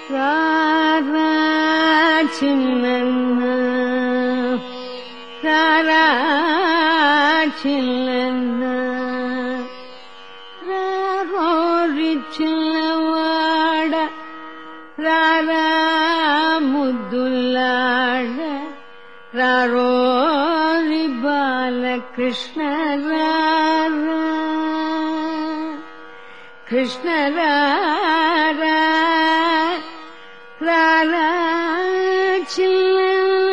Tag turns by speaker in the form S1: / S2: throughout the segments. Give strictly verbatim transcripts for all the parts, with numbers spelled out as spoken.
S1: రారా చిన్నన్న రారా చిన్నన్న రారోరి చిన్నవాడ రారా ముద్దులాడ రారోరి బాలకృష్ణ రారా కృష్ణ రారా రారా చిన్న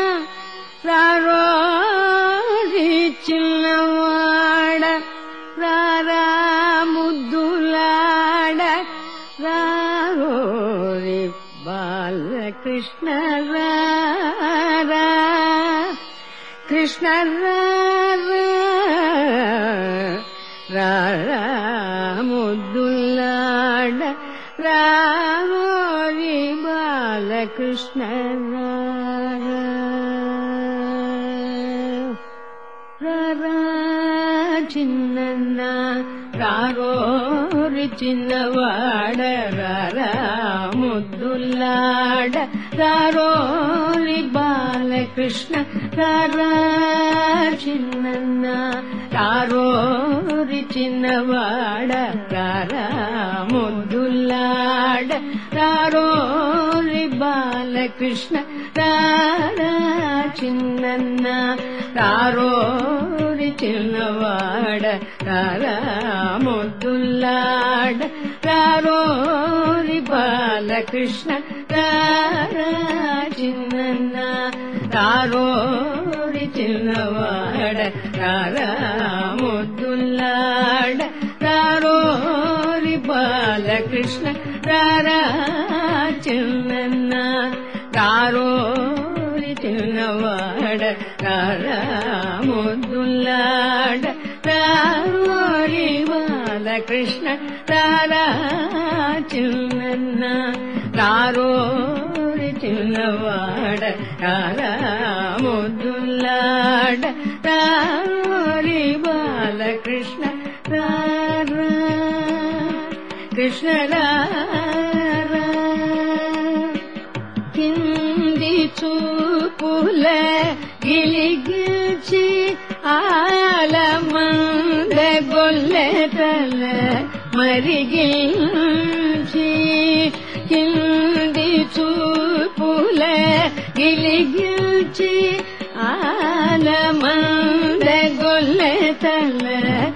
S1: రారోరి చిన్నవాడ రారా ముద్దులాడ రారోరి బాలకృష్ణ రారా కృష్ణ రారా రారా ముద్దులాడ రారోరి బాలకృష్ణ రారా రారా చిన్నన్న రారోరి చిన్నవాడ రారా ముద్దులాడ రారోరి బాలకృష్ణ రారా చిన్నన్న రారోరి చిన్నవాడ రారా ముద్దులాడ రారోరి బాలకృష్ణ రారా చిన్నన్న రారోరి చిన్నవాడ రారా ముద్దులాడ రారోరి బాలకృష్ణ రారా చిన్నన్న రారోరి చిన్నవాడ రారా ముద్దులాడ రారోరి బాలకృష్ణ రారా చిన్నన్న రారోరి చిన్నవాడ రారా ముద్దులాడ రారోరి బాలకృష్ణ రారా చిన్నన్న రారోరి చిన్నవాడ రారా ముద్దులాడ రారోరి బాలకృష్ణ రారా కృష్ణ రారా కింది చూపుల గిలిగిల్చి ఆలమంద గొల్లెతల మరిగిల్చి కింది చూపుల గిలిగిల్చి ఆలమంద గొల్లెతల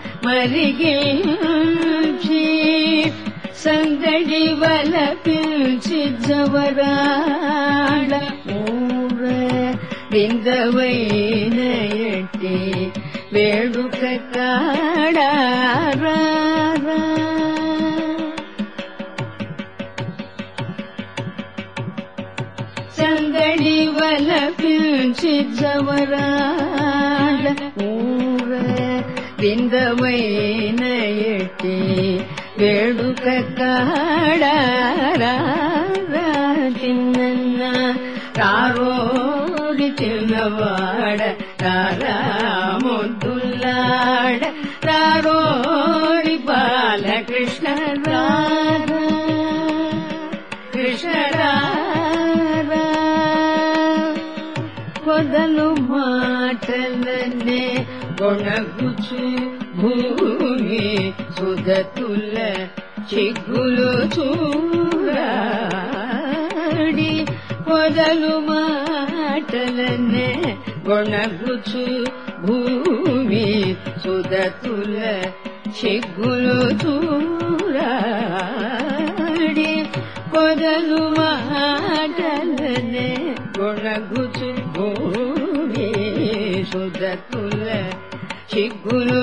S1: మరిగిల్చి సందడి వల పిల్చి జవరాడ ఊర బిందవైన ఎట్టి వేడుక కాడా రారా సందడి వల పిల్చి జవరాడ ఊర బిందవైన ఎట్టి వేడుక కాడా రారా చిన్నన్న రారోరి చిన్నవాడ రారా ముద్దులాడ రారోరి బాలకృష్ణ రారా కృష్ణ రారా పొదలు మాటలనే గొణగుచు భూమి సుధతుల చిగ్గులు చూరాడి పొదలు మాటలనే గొణగుచు భూమి సుధతుల చిగ్గులు చూరాడి పొదలు మాటలనే గొణగుచు భూమి సుధతుల చిగ్గులు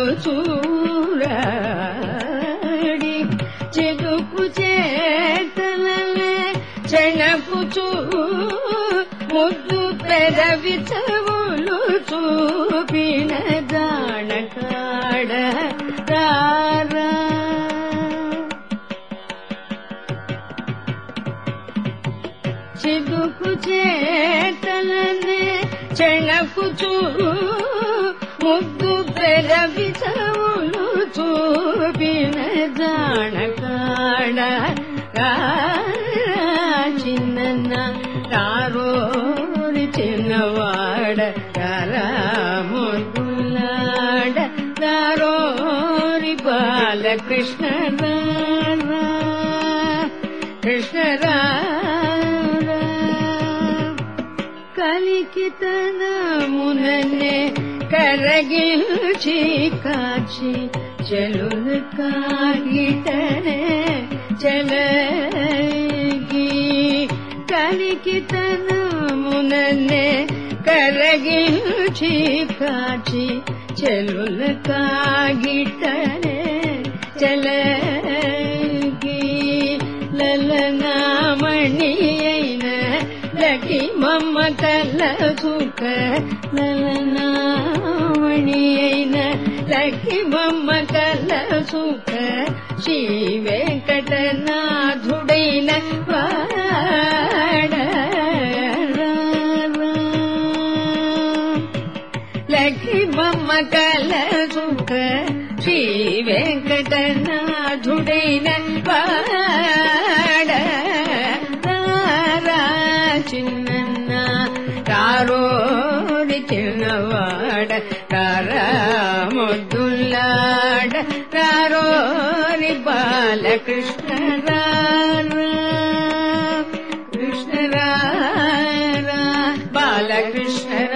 S1: చూరాడి చెదుకు చేతనలే చెణకుచూ ముద్దు పెదవి చెవులు చూపిన జానకాడ రారా చెదుకు చేతనలే చెణకుచూ ముద్దు పెదవి చెవులు చూపిన జానకాడ రారా చిన్న రారోరి చిన్నవాడ రాములాడ రారోరి బాలకృష్ణ కృష్ణ కలికితనముననే కరగిల్చి కాచి చెలులు కాగిటనే చెలగి కలికితనముననే కరగిల్చి కాచి చెలులు కాగిటనే చెలగి లలనామణి అయిన లకి మమ్మ కల్ల సుఖ లలనామణి అయిన లకి మమ్మ కల్ల సుఖ శ్రీ వెంకటనాథుడైన వాడ లకి మమ్మ కల్ల సుఖ శ్రీ వెంకటనాథుడైన వాడ చిన్న రారోడి చిన్నవాడ రాముద్దులాడ రారోరి బాలకృష్ణ కృష్ణ బాలకృష్ణ